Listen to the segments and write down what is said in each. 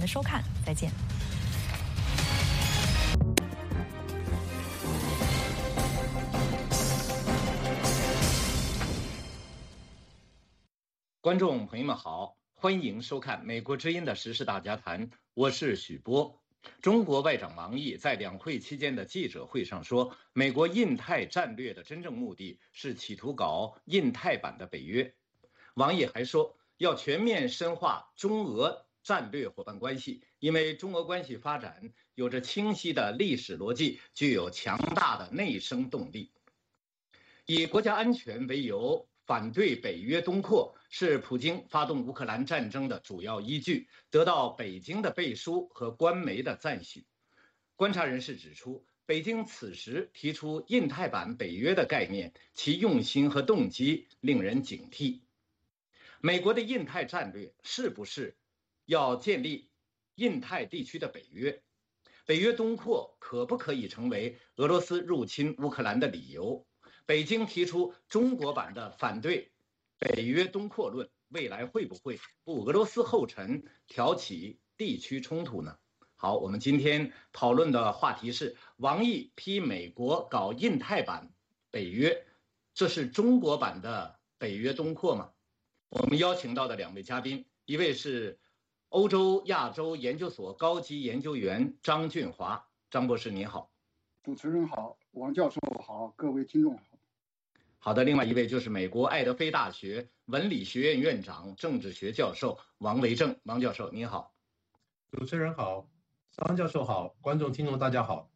的收看，再见。 观众朋友们好，欢迎收看美国之音的时事大家谈，我是许波。中国外长王毅在两会期间的记者会上说，美国印太战略的真正目的是企图搞印太版的北约。王毅还说，要全面深化中俄战略伙伴关系，因为中俄关系发展有着清晰的历史逻辑，具有强大的内生动力。以国家安全为由，反对北约东扩是普京发动乌克兰战争的主要依据，得到北京的背书和官媒的赞许。观察人士指出，北京此时提出印太版北约的概念，其用心和动机令人警惕。美国的印太战略是不是要建立印太地区的北约？北约东扩可不可以成为俄罗斯入侵乌克兰的理由？北京提出中国版的反对北约东扩论，未来会不会步俄罗斯后尘，挑起地区冲突呢？好，我们今天讨论的话题是王毅批美国搞印太版北约，这是中国版的北约东扩吗？我们邀请到的两位嘉宾，一位是欧洲亚洲研究所高级研究员张俊华，张博士您好。 主持人好，王教授好，各位听众好。 好的，另外一位就是美国爱德菲大学文理学院院长、政治学教授王维正，王教授您好。 主持人好，张教授好，观众听众大家好。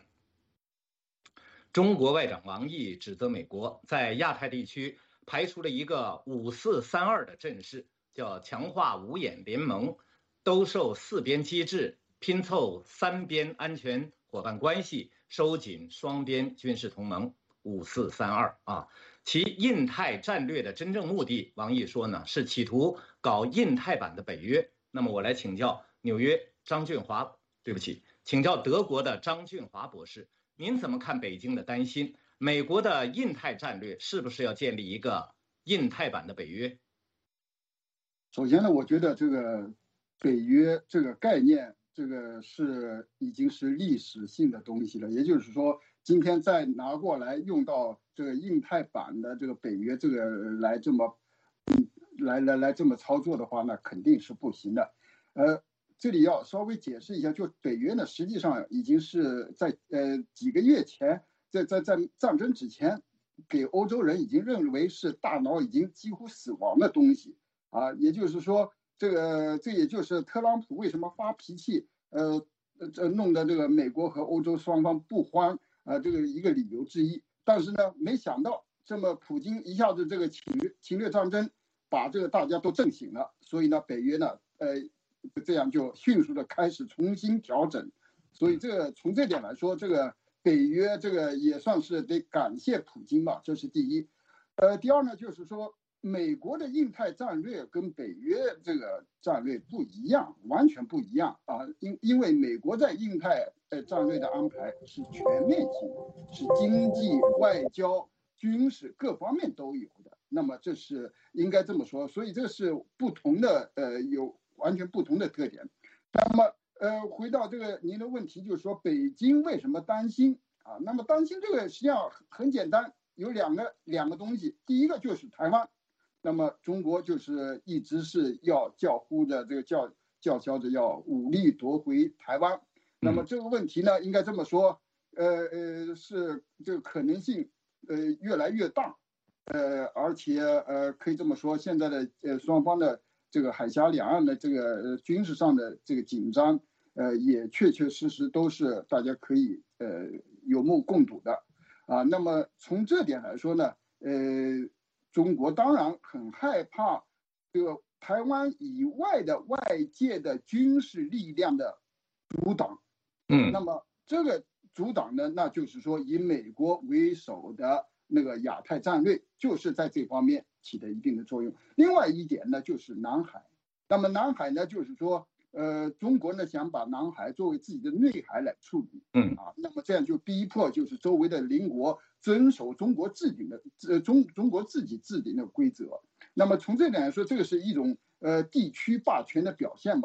中国外长王毅指责美国在亚太地区排出了一个5432的阵势，叫强化五眼联盟，兜售四边机制，拼凑三边安全伙伴关系，收紧双边军事同盟。5432啊，其印太战略的真正目的，王毅说呢，是企图搞印太版的北约。那么我来请教纽约张俊华，请教德国的张俊华博士，您怎么看北京的担心？美国的印太战略是不是要建立一个印太版的北约？ 首先呢，我觉得这个北约这个概念，这个已经是历史性的东西了，也就是说，今天再拿过来用到这个印太版的这个北约这个来这么这么操作的话，那肯定是不行的。这里要稍微解释一下，就北约呢，实际上已经是在几个月前，在战争之前，给欧洲人已经认为是大脑已经几乎死亡的东西啊。也就是说，这也就是特朗普为什么发脾气，弄得这个美国和欧洲双方不欢这个一个理由之一。但是呢，没想到这么普京一下子这个侵略战争把这个大家都震醒了，所以呢，北约呢，这样就迅速的开始重新调整。所以从这点来说，这个北约这个也算是得感谢普京吧，这是第一。第二呢，就是说美国的印太战略跟北约这个战略不一样，完全不一样啊。因为美国在印太战略的安排是全面性的，是经济、外交、军事各方面都有的。那么这是应该这么说，所以这是不同的有完全不同的特点。那么回到这个您的问题，就是说北京为什么担心啊？那么担心这个实际上很简单，有两个东西。第一个就是台湾，那么中国就是一直是要叫嚣着要武力夺回台湾。那么这个问题呢，应该这么说，是这个可能性越来越大。而且可以这么说，现在的双方的这个海峡两岸的这个军事上的这个紧张，也确确实实都是大家可以有目共睹的啊。那么从这点来说呢，中国当然很害怕这个台湾以外的外界的军事力量的阻挡。那么这个阻挡呢，那就是说以美国为首的那个亚太战略就是在这方面起了一定的作用。另外一点呢，就是南海。那么南海呢，就是说，中国呢想把南海作为自己的内海来处理，那么这样就逼迫就是周围的邻国遵守中国自己的中国自己制定的规则。那么从这点来说，这个是一种地区霸权的表现吧。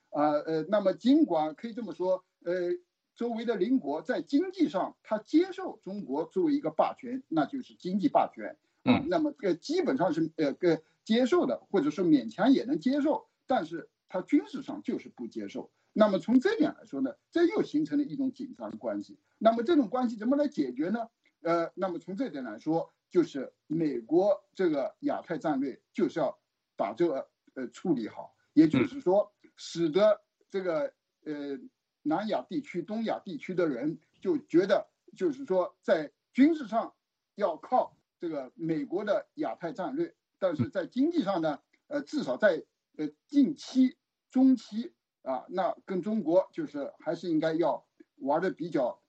那么尽管可以这么说，周围的邻国在经济上他接受中国作为一个霸权，那就是经济霸权那么基本上是接受的，或者说勉强也能接受，但是他军事上就是不接受。那么从这点来说呢，这又形成了一种紧张关系。那么这种关系怎么来解决呢？那么从这点来说，就是美国这个亚太战略就是要把这个处理好，也就是说，使得这个南亚地区、东亚地区的人就觉得，就是说在军事上要靠这个美国的亚太战略，但是在经济上呢，至少在近期、中期那跟中国就是还是应该要玩的比较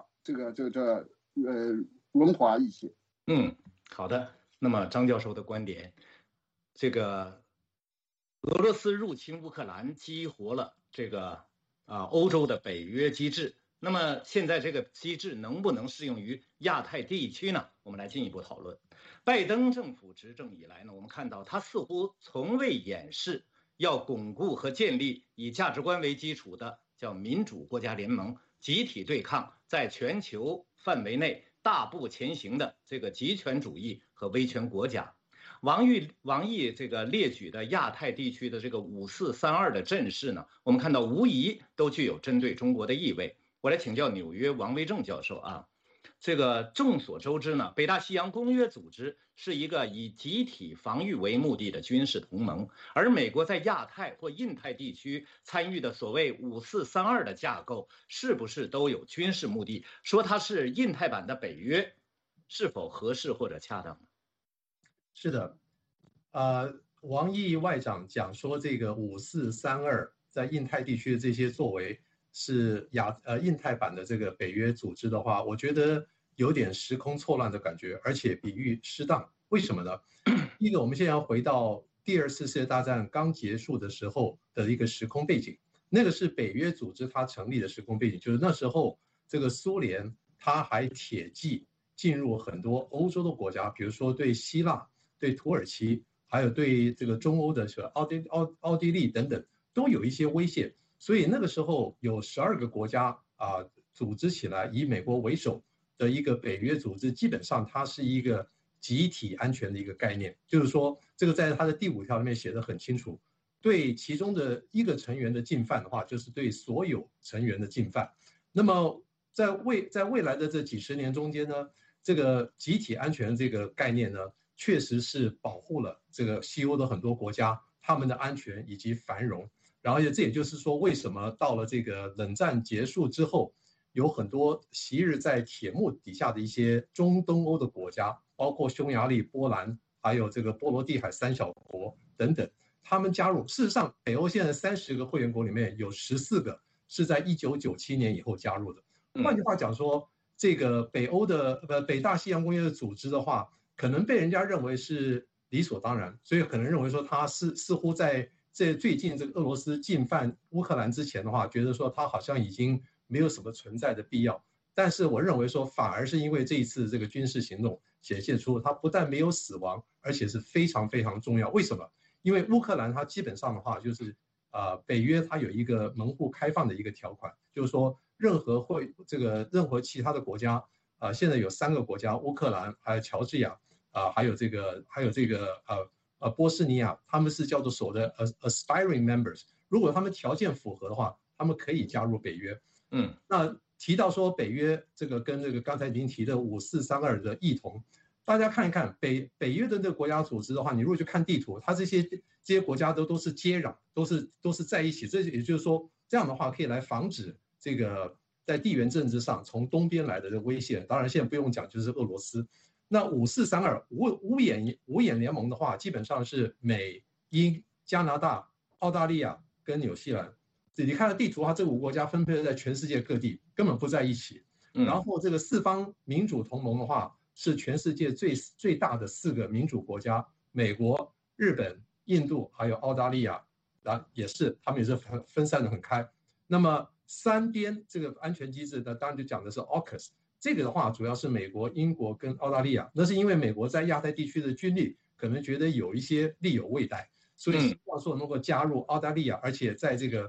润滑一些。 好的。那么张教授的观点，这个俄罗斯入侵乌克兰激活了这个欧洲的北约机制。那么现在这个机制能不能适用于亚太地区呢？我们来进一步讨论。拜登政府执政以来呢，我们看到他似乎从未掩饰要巩固和建立以价值观为基础的叫民主国家联盟，集体对抗在全球范围内大步前行的这个极权主义和威权国家。王毅这个列举的亚太地区的这个5432的阵势呢，我们看到无疑都具有针对中国的意味。我来请教纽约王维正教授这个众所周知呢，北大西洋公约组织是一个以集体防御为目的的军事同盟，而美国在亚太或印太地区参与的所谓5432的架构，是不是都有军事目的？说它是印太版的北约，是否合适或者恰当呢？ 是的，王毅外长讲说这个5432在印太地区的这些作为是印太版的这个北约组织的话，我觉得有点时空错乱的感觉，而且比喻失当。为什么呢？第一个，我们现在要回到第二次世界大战刚结束的时候的一个时空背景，那个是北约组织它成立的时空背景，就是那时候这个苏联它还铁骑进入很多欧洲的国家，比如说对希腊、对土耳其，还有对这个中欧的奥地利等等，都有一些威胁。所以那个时候有12个国家组织起来，以美国为首的一个北约组织，基本上它是一个集体安全的一个概念，就是说这个在它的第5条里面写得很清楚，对其中的一个成员的进犯的话，就是对所有成员的进犯。那么在未来的这几十年中间呢，这个集体安全这个概念呢，确实是保护了这个西欧的很多国家他们的安全以及繁荣。然后这也就是说，为什么到了这个冷战结束之后，有很多昔日在铁幕底下的一些中东欧的国家，包括匈牙利、波兰，还有这个波罗的海3小国等等，他们加入。事实上，北欧现在30个会员国里面有14个是在1997年以后加入的。换句话讲说，这个北大西洋公约的组织的话，可能被人家认为是理所当然，所以可能认为说它似乎在最近这个俄罗斯进犯乌克兰之前的话，觉得说它好像已经没有什么存在的必要。但是我认为说，反而是因为这一次这个军事行动显现出它不但没有死亡，而且是非常非常重要。为什么？因为乌克兰它基本上的话就是北约它有一个门户开放的一个条款，就是说任何其他的国家现在有3个国家，乌克兰还有乔治亚还有这个波斯尼亚，他们是叫做所谓的 aspiring members， 如果他们条件符合的话，他们可以加入北约。那提到说北约这个跟这个刚才您提的5432的异同，大家看一看北约的这个国家组织的话，你如果去看地图，它这些国家都是接壤，都是在一起。这也就是说，这样的话可以来防止这个在地缘政治上从东边来的这个威胁。当然现在不用讲，就是俄罗斯。那5432五眼联盟的话，基本上是美、英、加拿大、澳大利亚跟纽西兰。你看到地图，它这5个国家分配在全世界各地，根本不在一起。然后这个4方民主同盟的话，是全世界最大的4个民主国家，美国、日本、印度还有澳大利亚，他们也是分散的很开。那么3边这个安全机制呢，当然就讲的是 AUKUS。这个的话主要是美国、英国跟澳大利亚，那是因为美国在亚太地区的军力可能觉得有一些力有未逮，所以希望说能够加入澳大利亚，而且在这个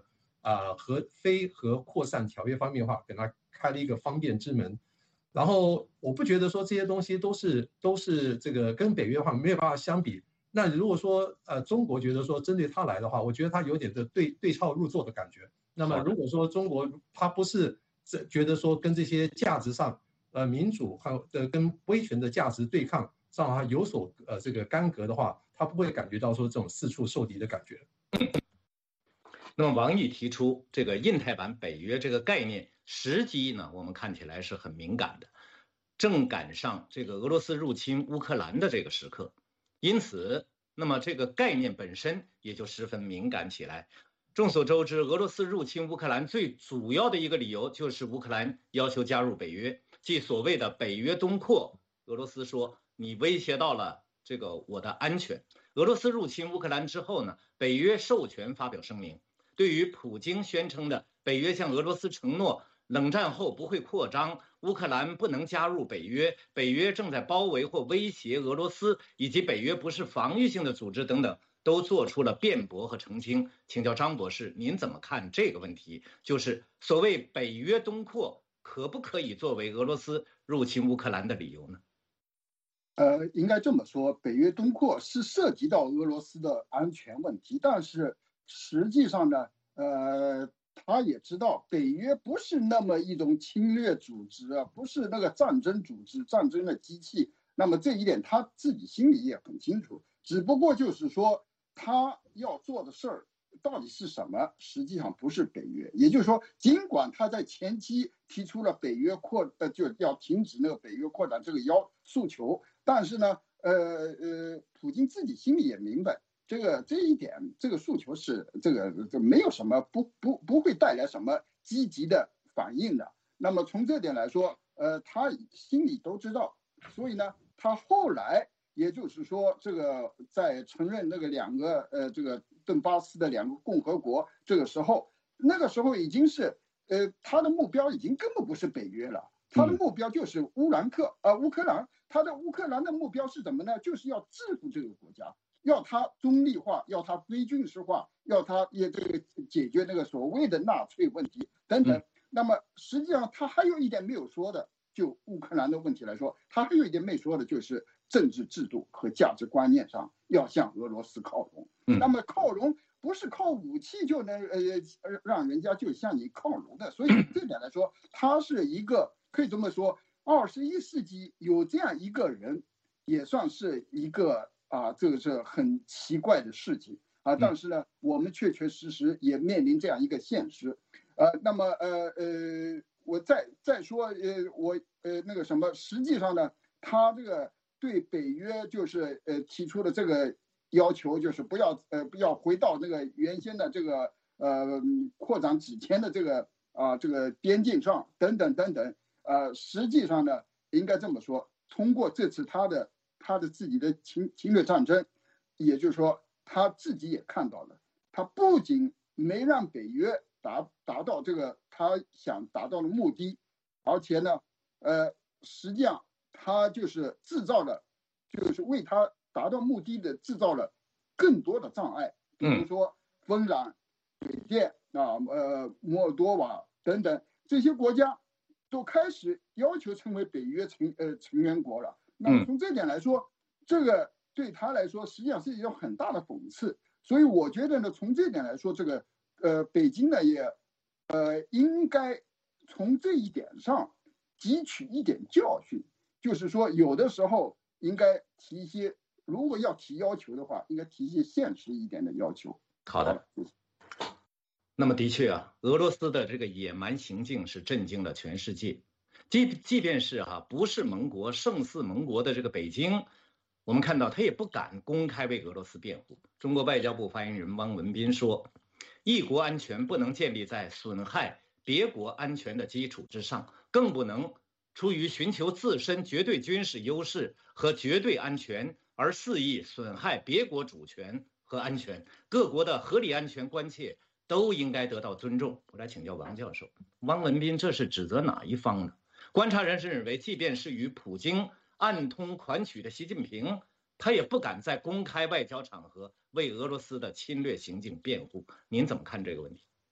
非核扩散条约方面的话，给他开了一个方便之门。然后我不觉得说这些东西都是这个跟北约的话没有办法相比。那如果说中国觉得说针对他来的话，我觉得他有点的对号入座的感觉。那么如果说中国他不是觉得说跟这些价值上民主和跟威权的价值对抗上他有所这个干戈的话，他不会感觉到说这种四处受敌的感觉。 那么王毅提出这个印太版北约这个概念，时机呢，我们看起来是很敏感的，正赶上这个俄罗斯入侵乌克兰的这个时刻，因此，那么这个概念本身也就十分敏感起来。众所周知，俄罗斯入侵乌克兰最主要的一个理由就是乌克兰要求加入北约，即所谓的北约东扩。俄罗斯说你威胁到了这个我的安全。俄罗斯入侵乌克兰之后呢，北约授权发表声明。对于普京宣称的北约向俄罗斯承诺冷战后不会扩张，乌克兰不能加入北约，北约正在包围或威胁俄罗斯，以及北约不是防御性的组织等等，都做出了辩驳和澄清。请教张博士，您怎么看这个问题？就是所谓北约东扩，可不可以作为俄罗斯入侵乌克兰的理由呢？ 应该这么说，北约东扩是涉及到俄罗斯的安全问题，但是实际上呢，他也知道北约不是那么一种侵略组织啊，不是那个战争组织、战争的机器。那么这一点他自己心里也很清楚，只不过就是说他要做的事儿到底是什么，实际上不是北约。也就是说，尽管他在前期提出了北约就要停止那个北约扩展这个诉求，但是呢，普京自己心里也明白。这一点，这个诉求是这没有什么不会带来什么积极的反应的。那么从这点来说，他心里都知道，所以呢，他后来也就是说，这个在承认那个两个这个顿巴斯的两个共和国这个时候，那个时候已经是他的目标已经根本不是北约了，他的目标就是乌克兰，他的乌克兰的目标是什么呢？就是要制服这个国家。要它中立化，要它非军事化，要它也这个解决那个所谓的纳粹问题等等。那么实际上他还有一点没有说的，就乌克兰的问题来说，他还有一点没说的就是政治制度和价值观念上要向俄罗斯靠拢。那么靠拢不是靠武器就能让人家就向你靠拢的，所以这点来说，他是一个可以这么说，21世纪有这样一个人，也算是一个。这个是很奇怪的事情啊，但是呢，我们确确实实也面临这样一个现实。那么我再说我那个什么，实际上呢，他这个对北约就是提出的这个要求，就是不要回到那个原先的这个扩展之前的这个边境上等等等等。实际上呢，应该这么说，通过这次他的自己的侵略战争，也就是说他自己也看到了，他不仅没让北约达到这个他想达到的目的，而且呢，实际上他就是制造了，就是为他达到目的的制造了更多的障碍，比如说芬兰、缅甸摩尔多瓦等等这些国家都开始要求成为北约成员国了。那么从这点来说，这个对他来说实际上是一种很大的讽刺。所以我觉得呢，从这点来说，这个北京呢也应该从这一点上汲取一点教训，就是说有的时候应该提一些，如果要提要求的话，应该提一些现实一点的要求。 好的。那么的确啊，俄罗斯的这个野蛮行径是震惊了全世界。即便是不是盟国胜似盟国的这个北京，我们看到他也不敢公开为俄罗斯辩护。中国外交部发言人汪文斌说，一国安全不能建立在损害别国安全的基础之上，更不能出于寻求自身绝对军事优势和绝对安全而肆意损害别国主权和安全。各国的合理安全关切都应该得到尊重。我来请教王教授，汪文斌这是指责哪一方呢？观察人士认为，即便是与普京暗通款曲的习近平，他也不敢在公开外交场合为俄罗斯的侵略行径辩护。您怎么看这个问题？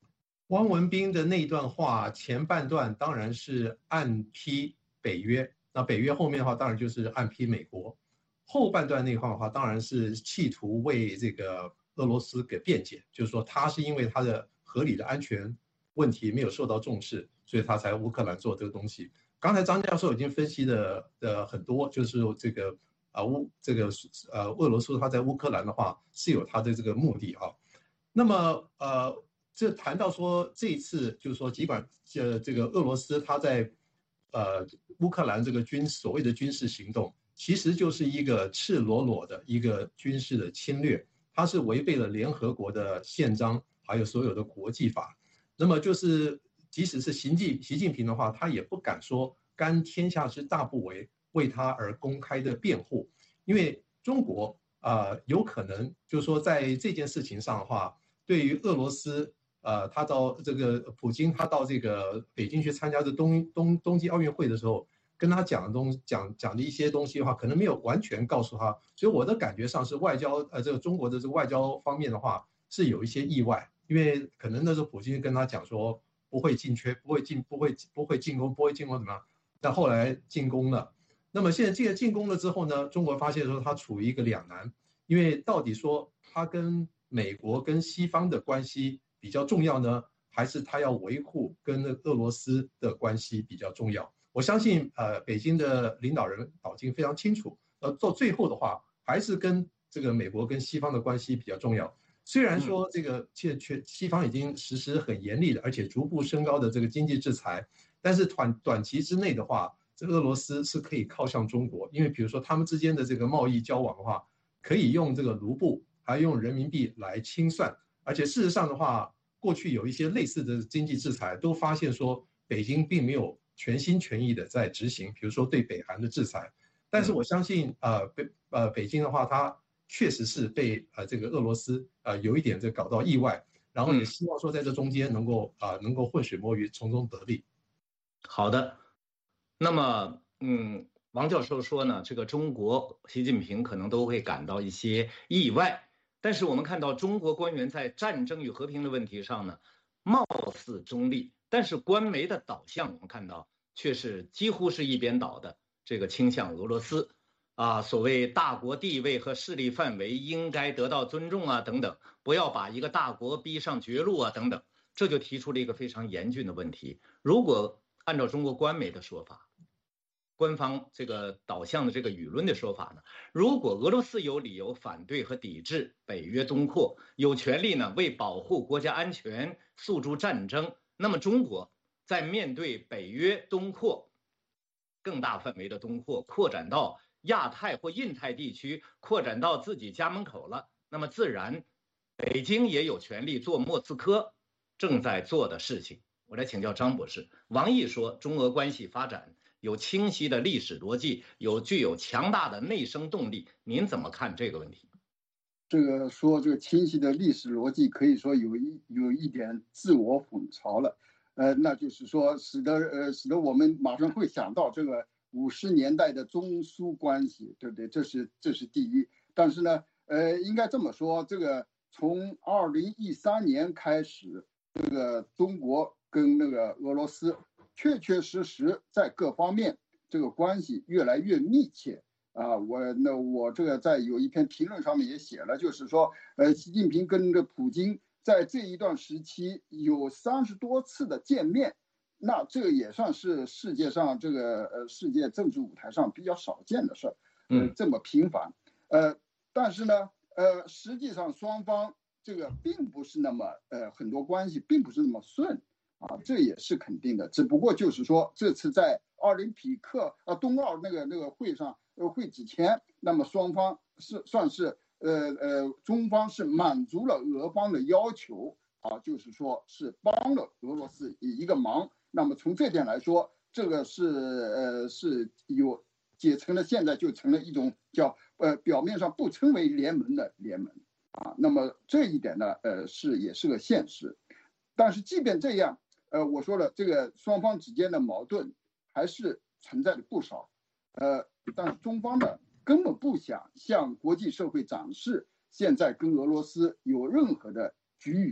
汪文斌的那段话前半段当然是暗批北约，那北约后面的话当然就是暗批美国，后半段那块的话当然是企图为这个俄罗斯给辩解，就是说他是因为他的合理的安全问题没有受到重视，所以他才乌克兰做这个东西。刚才张教授已经分析的很多，就是这个俄罗斯他在乌克兰的话是有他的这个目的啊。那么这谈到说这一次就是说，尽管这个俄罗斯他在乌克兰这个所谓的军事行动，其实就是一个赤裸裸的一个军事的侵略，它是违背了联合国的宪章，还有所有的国际法。那么就是即使是习近平的话，他也不敢说干天下之大不为，为他而公开的辩护，因为中国有可能就是说在这件事情上的话，对于俄罗斯他到这个普京，他到这个北京去参加这冬季奥运会的时候，跟他讲的一些东西的话，可能没有完全告诉他，所以我的感觉上是这个中国的这个外交方面的话是有一些意外，因为可能那时候普京跟他讲说不会进攻，不会进攻怎么样，但后来进攻了。那么现在这个进攻了之后呢，中国发现说他处于一个两难，因为到底说他跟美国跟西方的关系比较重要呢，还是他要维护跟俄罗斯的关系比较重要？我相信北京的领导人岛津非常清楚，到最后的话还是跟这个美国跟西方的关系比较重要。虽然说这个西方已经实施很严厉的，而且逐步升高的这个经济制裁，但是短期之内的话，这俄罗斯是可以靠向中国，因为比如说他们之间的这个贸易交往的话，可以用这个卢布，还用人民币来清算，而且事实上的话，过去有一些类似的经济制裁，都发现说北京并没有全心全意的在执行，比如说对北韩的制裁。但是我相信北京的话，它确实是被这个俄罗斯有一点这搞到意外，然后也希望说在这中间能够浑水摸鱼，从中得利。 好的，那么王教授说呢，这个中国习近平可能都会感到一些意外，但是我们看到中国官员在战争与和平的问题上呢，貌似中立，但是官媒的导向我们看到却是几乎是一边倒的，这个倾向俄罗斯所谓大国地位和势力范围应该得到尊重啊等等，不要把一个大国逼上绝路啊等等，这就提出了一个非常严峻的问题。如果按照中国官媒的说法，官方这个导向的这个舆论的说法呢，如果俄罗斯有理由反对和抵制北约东扩，有权利呢为保护国家安全诉诸战争，那么中国在面对北约东扩更大范围的东扩扩展到亚太或印太地区，扩展到自己家门口了，那么自然北京也有权利做莫斯科正在做的事情。我来请教张博士，王毅说中俄关系发展有清晰的历史逻辑，具有强大的内生动力，您怎么看这个问题？ 这个说这个清晰的历史逻辑，可以说有一点自我讽嘲了，那就是说使得我们马上会想到这个50年代的中苏关系，对不对？这是第一。但是呢，应该这么说，这个从2013年开始，这个中国跟那个俄罗斯确实在各方面这个关系越来越密切。我这个在有一篇评论上面也写了，就是说，习近平跟这普京在这一段时期有30多次的见面，那这个也算是世界上这个世界政治舞台上比较少见的事儿，这么频繁，但是呢，实际上双方这个并不是那么很多关系并不是那么顺这也是肯定的，只不过就是说这次在奥林匹克冬奥那个会上。会之前，那么双方算是中方是满足了俄方的要求就是说是帮了俄罗斯一个忙。那么从这点来说，这个是有解成了，现在就成了一种叫表面上不称为联盟的联盟那么这一点呢也是个现实。但是即便这样，我说了，这个双方之间的矛盾还是存在的不少。但是中方呢根本不想向国际社会展示现在跟俄罗斯有任何的局域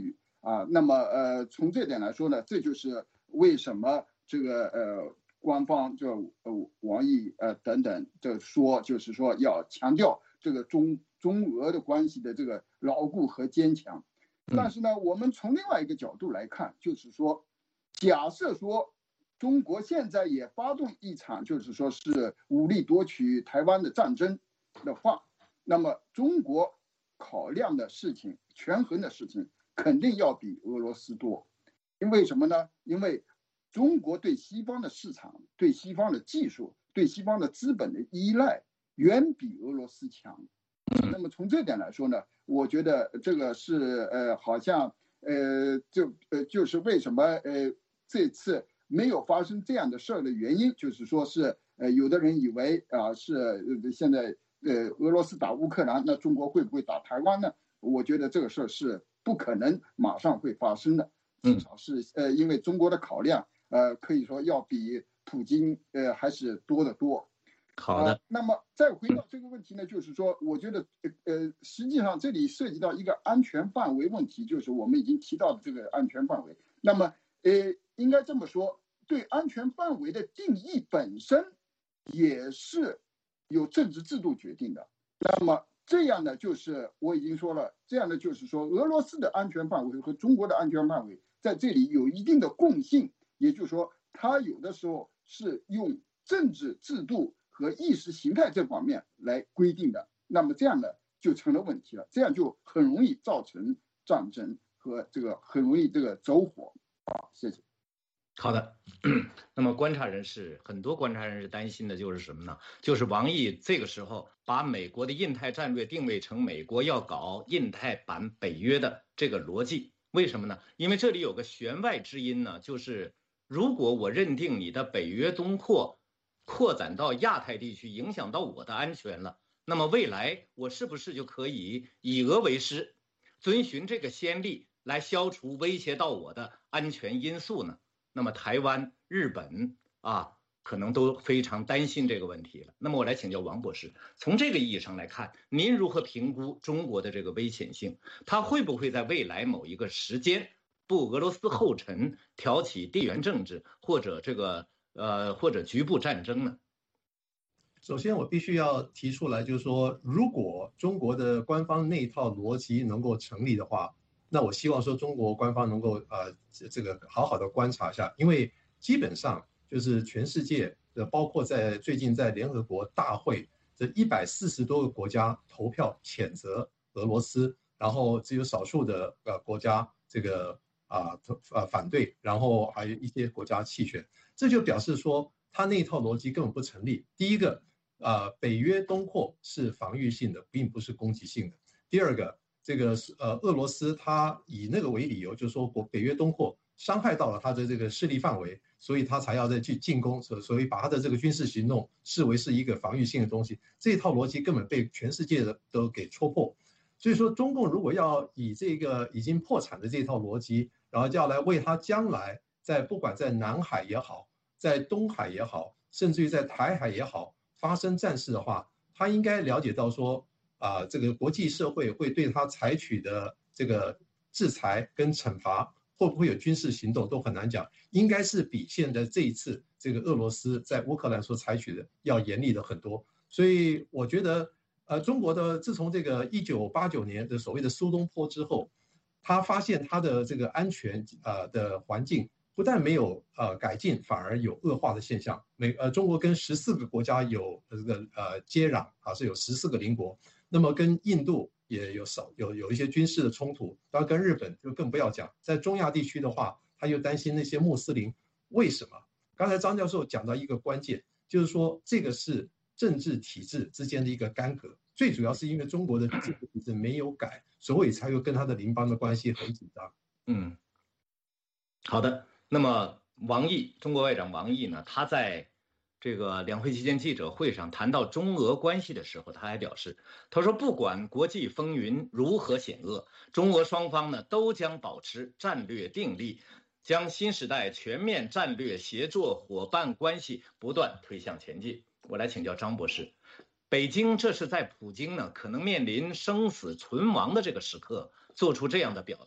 啊。那么从这点来说呢，这就是为什么这个官方就王毅等等这说，就是说要强调这个中俄的关系的这个牢固和坚强。但是呢，我们从另外一个角度来看，就是说，假设说中国现在也发动一场就是说是武力夺取台湾的战争的话，那么中国考量的事情、权衡的事情肯定要比俄罗斯多。因为什么呢？因为中国对西方的市场、对西方的技术、对西方的资本的依赖远比俄罗斯强。那么从这点来说呢，我觉得这个是好像就是为什么这次没有发生这样的事儿的原因，就是说是有的人以为是现在俄罗斯打乌克兰，那中国会不会打台湾呢？我觉得这个事儿是不可能马上会发生的，至少是因为中国的考量可以说要比普京还是多得多。 好的， 那么再回到这个问题呢，就是说，我觉得实际上这里涉及到一个安全范围问题，就是我们已经提到的这个安全范围。那么应该这么说，对安全范围的定义本身也是由政治制度决定的。那么这样呢，就是我已经说了，这样呢就是说，俄罗斯的安全范围和中国的安全范围在这里有一定的共性，也就是说，它有的时候是用政治制度和意识形态这方面来规定的。那么这样呢就成了问题了，这样就很容易造成战争和这个很容易这个走火啊。谢谢。 好的，那么很多观察人士担心的就是什么呢？就是王毅这个时候把美国的印太战略定位成美国要搞印太版北约的这个逻辑。为什么呢？因为这里有个弦外之音呢，就是如果我认定你的北约东扩展到亚太地区，影响到我的安全了，那么未来我是不是就可以以俄为师，遵循这个先例来消除威胁到我的安全因素呢？那么台湾、日本可能都非常担心这个问题了。那么我来请教王博士，从这个意义上来看，您如何评估中国的这个危险性？它会不会在未来某一个时间步俄罗斯后尘，挑起地缘政治或者或者局部战争呢？ 首先，我必须要提出来，就是说，如果中国的官方那一套逻辑能够成立的话，那我希望说中国官方能够这个好好的观察一下，因为基本上就是全世界包括在最近在联合国大会这140多个国家投票谴责俄罗斯，然后只有少数的国家这个反对，然后还有一些国家弃权，这就表示说他那一套逻辑根本不成立。第一个，北约东扩是防御性的，并不是攻击性的。第二个，这个俄罗斯他以那个为理由，就是说北约东扩伤害到了他的这个势力范围，所以他才要再去进攻，所以把他的这个军事行动视为是一个防御性的东西。这一套逻辑根本被全世界的都给戳破。所以说，中共如果要以这个已经破产的这套逻辑，然后要来为他将来不管在南海也好，在东海也好，甚至于在台海也好发生战事的话，他应该了解到说这个国际社会会对他采取的这个制裁跟惩罚，会不会有军事行动都很难讲，应该是比现在这一次这个俄罗斯在乌克兰所采取的要严厉的很多。所以我觉得中国的自从这个1989年的所谓的苏东坡之后，他发现他的这个安全的环境不但没有改进，反而有恶化的现象。中国跟14个国家有这个接壤是有14个邻国，那么跟印度也有一些军事的冲突，当然跟日本就更不要讲。在中亚地区的话，他又担心那些穆斯林。为什么？刚才张教授讲到一个关键，就是说这个是政治体制之间的一个干戈，最主要是因为中国的政治体制没有改，所以才会跟他的邻邦的关系很紧张。 好的。那么中国外长王毅呢，他在这个两会期间记者会上谈到中俄关系的时候，他还表示，他说不管国际风云如何险恶，中俄双方呢都将保持战略定力，将新时代全面战略协作伙伴关系不断推向前进。我来请教张博士，北京这是在普京呢可能面临生死存亡的这个时刻做出这样的表态，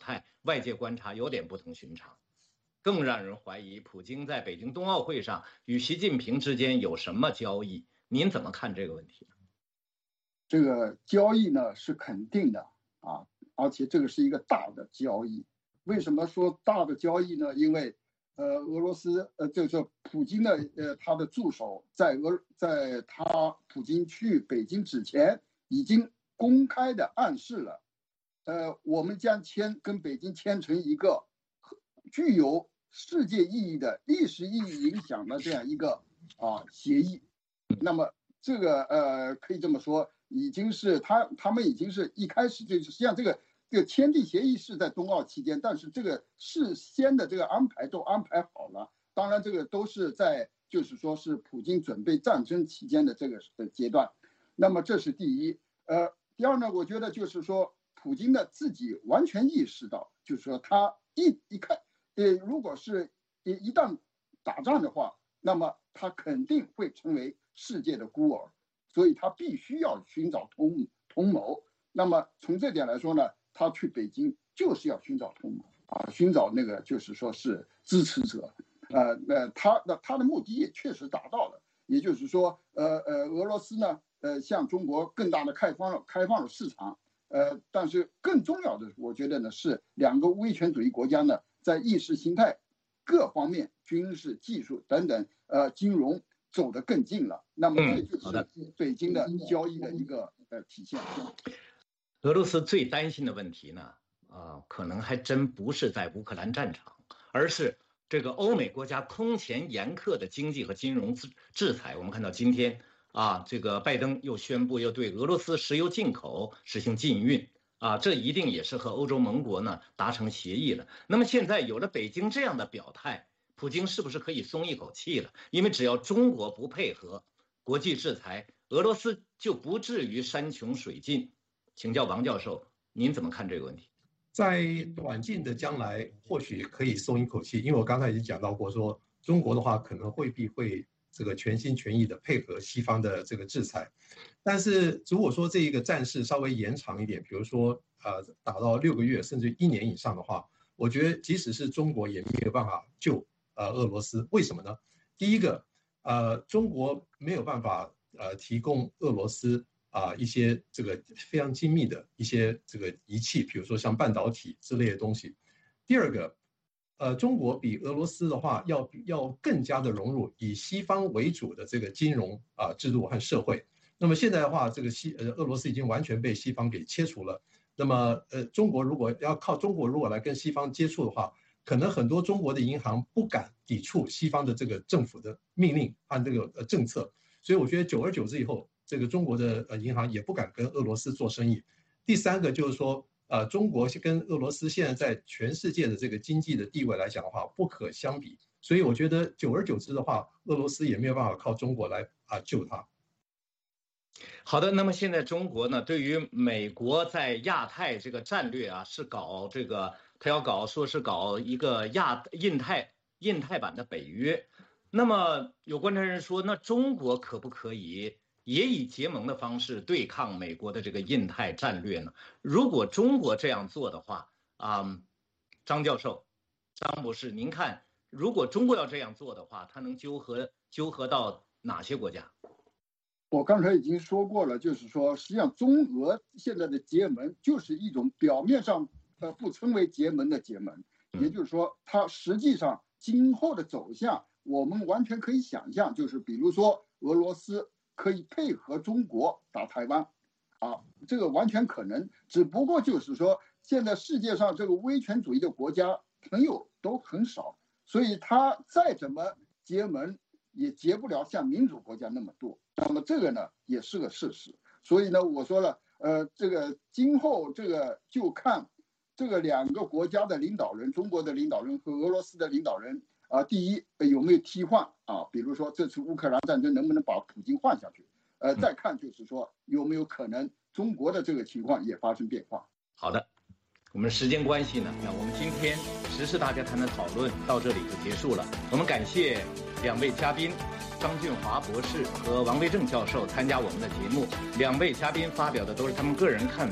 外界观察有点不同寻常。更让人怀疑，普京在北京冬奥会上与习近平之间有什么交易？您怎么看这个问题？ 这个交易呢是肯定的啊，而且这个是一个大的交易。为什么说大的交易呢？因为俄罗斯就是普京的他的助手在普京去北京之前已经公开的暗示了，我们将跟北京签成一个具有世界意义的历史意义影响的这样一个协议。那么这个可以这么说，已经是他们已经是一开始就是实际上这个签订协议是在冬奥期间，但是这个事先的这个安排都安排好了。当然这个都是在就是说是普京准备战争期间的这个阶段。那么这是第一。第二呢，我觉得就是说普京呢自己完全意识到，就是说他一看如果是一旦打仗的话，那么他肯定会成为世界的孤儿，所以他必须要寻找同谋。那么从这点来说呢，他去北京就是要寻找同谋寻找那个就是说是支持者。他的目的也确实达到了，也就是说俄罗斯呢向中国更大的开放了市场。但是更重要的，我觉得呢是两个威权主义国家呢在意识形态各方面、军事、技术等等金融走得更近了。那么这就是北京的交易的一个体现。 俄罗斯最担心的问题呢，可能还真不是在乌克兰战场，而是这个欧美国家空前严苛的经济和金融制裁。我们看到今天这个拜登又宣布要对俄罗斯石油进口实行禁运这一定也是和欧洲盟国呢达成协议了。那么现在有了北京这样的表态，普京是不是可以松一口气了？因为只要中国不配合国际制裁，俄罗斯就不至于山穷水尽。请教王教授，您怎么看这个问题？ 在短近的将来，或许可以松一口气，因为我刚才已经讲到过，说中国的话可能未必会这个全心全意的配合西方的这个制裁，但是如果说这一个战事稍微延长一点，比如说打到6个月甚至1年以上的话，我觉得即使是中国也没有办法救俄罗斯。为什么呢？第一个，中国没有办法提供俄罗斯一些这个非常精密的一些这个仪器，比如说像半导体之类的东西。第二个，中国比俄罗斯的话要更加的融入以西方为主的这个金融制度和社会。那么现在的话，这个俄罗斯已经完全被西方给切除了。那么中国如果要靠中国如果来跟西方接触的话，可能很多中国的银行不敢抵触西方的这个政府的命令和这个政策。所以我觉得久而久之以后，这个中国的银行也不敢跟俄罗斯做生意。第三个就是说，中国跟俄罗斯现在在全世界的这个经济的地位来讲的话，不可相比。所以我觉得久而久之的话，俄罗斯也没有办法靠中国来救它。 好的，那么现在中国呢，对于美国在亚太这个战略是搞这个，他要说是搞一个印太版的北约。那么有观察人说，那中国可不可以也以结盟的方式对抗美国的这个印太战略呢？如果中国这样做的话，张教授、张博士，您看，如果中国要这样做的话，它能纠合到哪些国家？ 我刚才已经说过了，就是说，实际上中俄现在的结盟就是一种表面上不称为结盟的结盟，也就是说，它实际上今后的走向，我们完全可以想象，就是比如说俄罗斯可以配合中国打台湾，这个完全可能。只不过就是说，现在世界上这个威权主义的国家朋友都很少，所以他再怎么结盟，也结不了像民主国家那么多。那么这个呢，也是个事实。所以呢，我说了，这个今后这个就看这个两个国家的领导人，中国的领导人和俄罗斯的领导人第一有没有替换比如说这次乌克兰战争能不能把普京换下去？再看就是说有没有可能中国的这个情况也发生变化。 好的，我们时间关系呢，那我们今天时事大家谈的讨论到这里就结束了。我们感谢2位嘉宾张俊华博士和王维正教授参加我们的节目。2位嘉宾发表的都是他们个人看法。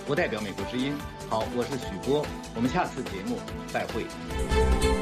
不代表美国之音。好，我是许波，我们下次节目再会。